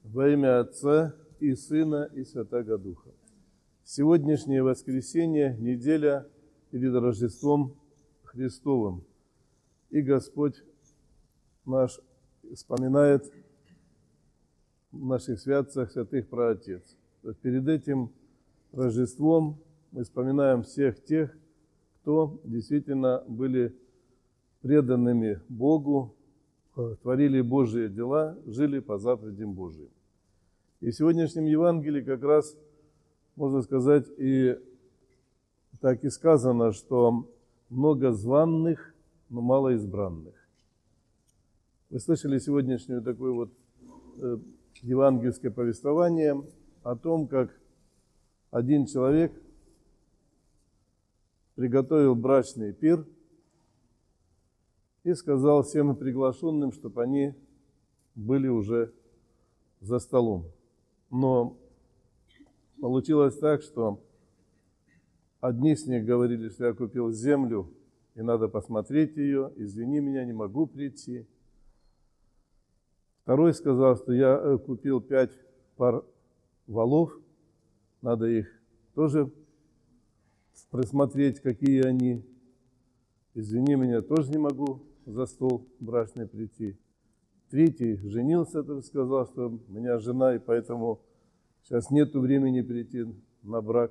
Во имя Отца и Сына и Святаго Духа. Сегодняшнее воскресенье, неделя перед Рождеством Христовым. И Господь наш вспоминает в наших святцах святых праотец. Перед этим Рождеством мы вспоминаем всех тех, кто действительно были преданными Богу, творили Божьи дела, жили по заповедям Божьим. И в сегодняшнем Евангелии как раз, можно сказать, и так и сказано, что много званных, но мало избранных. Вы слышали сегодняшнее такое вот евангельское повествование о том, как один человек приготовил брачный пир и сказал всем приглашенным, чтобы они были уже за столом. Но получилось так, что одни с них говорили, что я купил землю, и надо посмотреть ее, извини меня, не могу прийти. Второй сказал, что я купил 5 пар валов, надо их тоже просмотреть, какие они. Извини меня, тоже не могу за стол брачный прийти. Третий женился, тоже сказал, что у меня жена, и поэтому сейчас нету времени прийти на брак.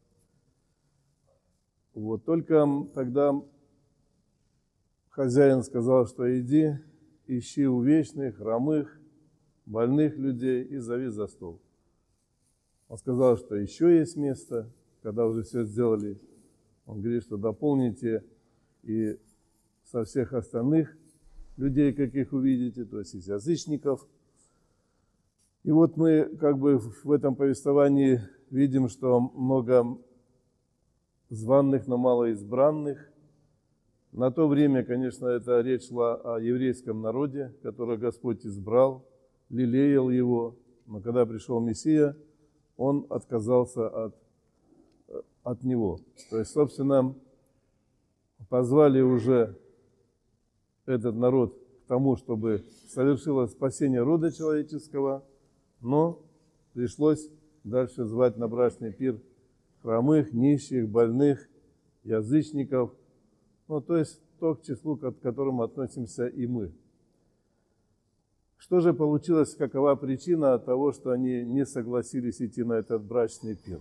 Вот только тогда хозяин сказал, что иди, ищи увечных, хромых, больных людей и зови за стол. Он сказал, что еще есть место, когда уже все сделали. Он говорит, что дополните и со всех остальных людей, каких увидите, то есть из язычников. И вот мы как бы в этом повествовании видим, что много званных, но мало избранных. На то время, конечно, эта речь шла о еврейском народе, который Господь избрал, лелеял его. Но когда пришел Мессия, он отказался от него. То есть, собственно, позвали уже этот народ к тому, чтобы совершилось спасение рода человеческого, но пришлось дальше звать на брачный пир хромых, нищих, больных, язычников, ну, то есть то, к числу, к которому относимся и мы. Что же получилось, какова причина того, что они не согласились идти на этот брачный пир?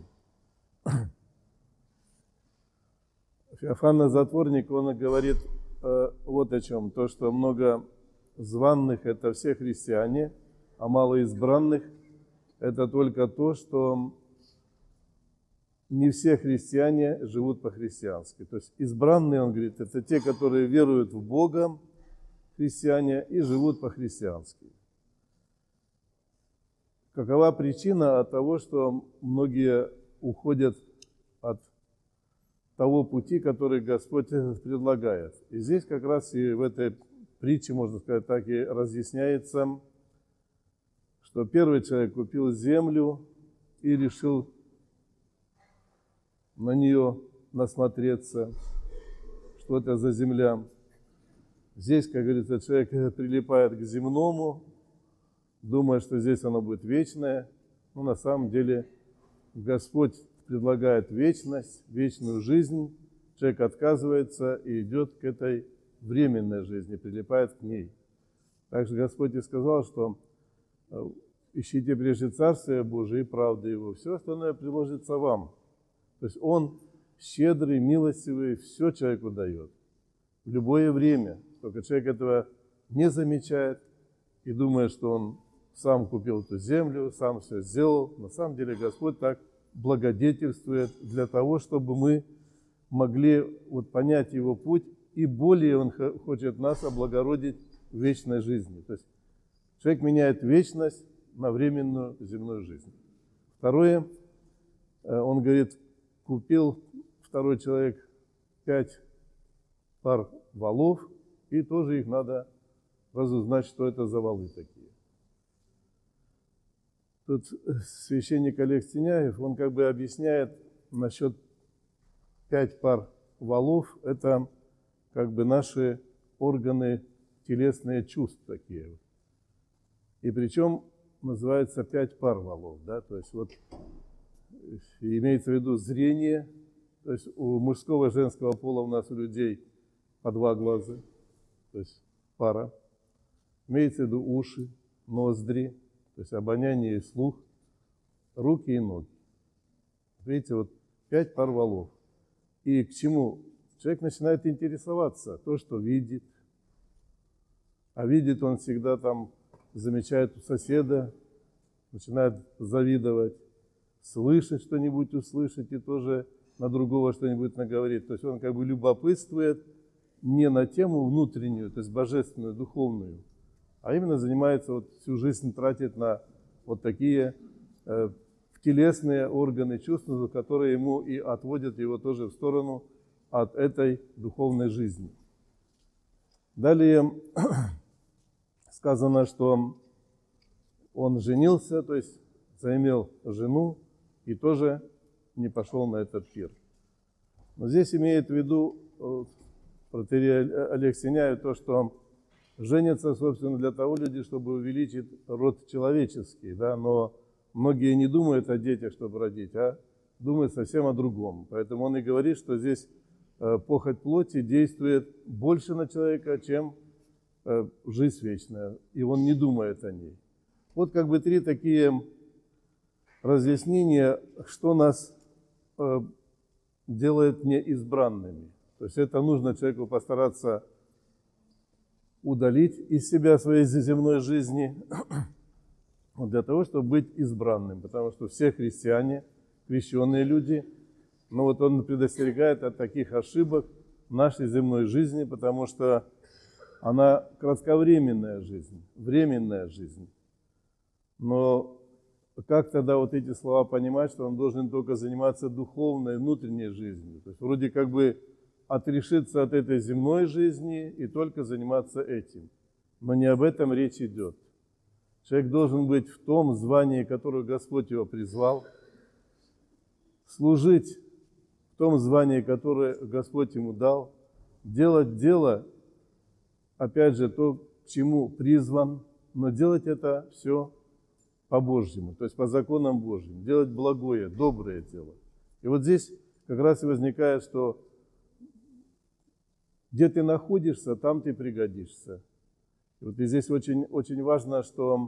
Феофан Затворник, он говорит вот о чем. То, что много званных – это все христиане, а мало избранных – это только то, что не все христиане живут по-христиански. То есть избранные, он говорит, это те, которые веруют в Бога, христиане, и живут по-христиански. Какова причина от того, что многие уходят от того пути, который Господь предлагает? И здесь как раз и в этой притче, можно сказать так, и разъясняется, что первый человек купил землю и решил на нее насмотреться, что это за земля. Здесь, как говорится, человек прилипает к земному, думая, что здесь оно будет вечное, но на самом деле Господь предлагает вечность, вечную жизнь. Человек отказывается и идет к этой временной жизни, прилипает к ней. Также Господь и сказал, что ищите прежде Царствие Божие и правду Его, все остальное приложится вам. То есть Он щедрый, милостивый, все человеку дает в любое время. Только человек этого не замечает и думает, что он сам купил эту землю, сам все сделал. На самом деле Господь так благодетельствует для того, чтобы мы могли вот понять Его путь, и более Он хочет нас облагородить в вечной жизни. То есть человек меняет вечность на временную земную жизнь. Второе, он говорит, купил второй человек 5 пар валов, и тоже их надо разузнать, что это за валы такие. Тут священник Олег Стеняев, он как бы объясняет насчет 5 пар валов, это как бы наши органы телесные чувств такие. И причем называется 5 пар валов, да, то есть вот имеется в виду зрение, то есть у мужского и женского пола у нас у людей по 2 глаза, то есть пара. Имеется в виду уши, ноздри, то есть обоняние и слух, руки и ноги. Видите, вот 5 пар валов. И к чему? Человек начинает интересоваться, то, что видит. А видит он всегда там, замечает у соседа, начинает завидовать, слышать что-нибудь, услышать и тоже на другого что-нибудь наговорить. То есть он как бы любопытствует не на тему внутреннюю, то есть божественную, духовную, а именно занимается, вот всю жизнь тратит на вот такие телесные органы чувств, которые ему и отводят его тоже в сторону от этой духовной жизни. Далее сказано, что он женился, то есть заимел жену и тоже не пошел на этот пир. Но здесь имеет в виду протоиерей Олег Синяев то, что женятся, собственно, для того люди, чтобы увеличить род человеческий, да, но многие не думают о детях, чтобы родить, а думают совсем о другом. Поэтому он и говорит, что здесь похоть плоти действует больше на человека, чем жизнь вечная, и он не думает о ней. Вот как бы 3 такие разъяснения, что нас делает неизбранными. То есть это нужно человеку постараться удалить из себя своей земной жизни для того, чтобы быть избранным. Потому что все христиане, крещенные люди, но вот он предостерегает от таких ошибок в нашей земной жизни, потому что она кратковременная жизнь, временная жизнь. Но как тогда вот эти слова понимать, что он должен только заниматься духовной, внутренней жизнью? То есть вроде как бы отрешиться от этой земной жизни и только заниматься этим. Но не об этом речь идет. Человек должен быть в том звании, которое Господь его призвал, служить в том звании, которое Господь ему дал, делать дело, опять же, то, к чему призван, но делать это все по-божьему, то есть по законам Божьим, делать благое, доброе дело. И вот здесь как раз и возникает, что где ты находишься, там ты пригодишься. И вот и здесь очень, очень важно, что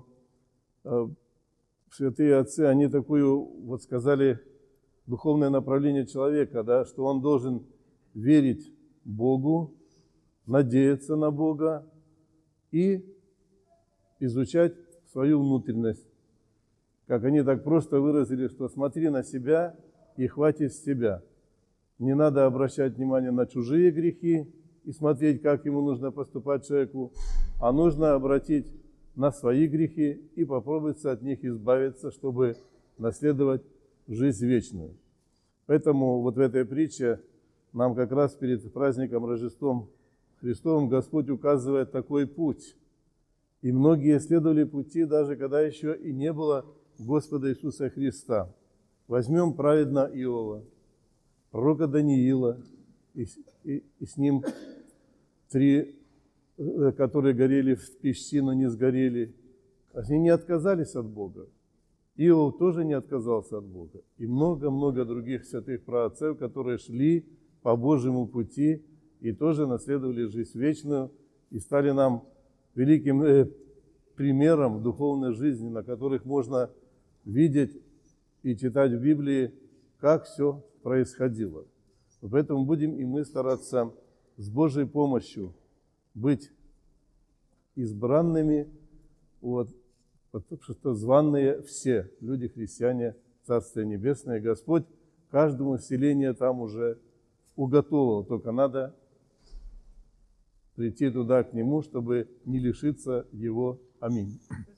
святые отцы, они такую, вот сказали, духовное направление человека, да, что он должен верить Богу, надеяться на Бога и изучать свою внутренность. Как они так просто выразили, что смотри на себя и хватит с себя. Не надо обращать внимание на чужие грехи и смотреть, как ему нужно поступать человеку, а нужно обратить на свои грехи и попробовать от них избавиться, чтобы наследовать жизнь вечную. Поэтому вот в этой притче нам как раз перед праздником Рождеством Христовым Господь указывает такой путь. И многие следовали пути, даже когда еще и не было Господа Иисуса Христа. Возьмем праведного Иова, пророка Даниила, и с ним 3, которые горели в печи, но не сгорели. Они не отказались от Бога. Иов тоже не отказался от Бога. И много-много других святых праотцев, которые шли по Божьему пути и тоже наследовали жизнь вечную и стали нам великим примером духовной жизни, на которых можно видеть и читать в Библии, как все происходило. Поэтому будем и мы стараться с Божьей помощью быть избранными, вот, потому что званные все люди, христиане, Царствие Небесное. Господь каждому селение там уже уготовил, только надо прийти туда к Нему, чтобы не лишиться Его. Аминь.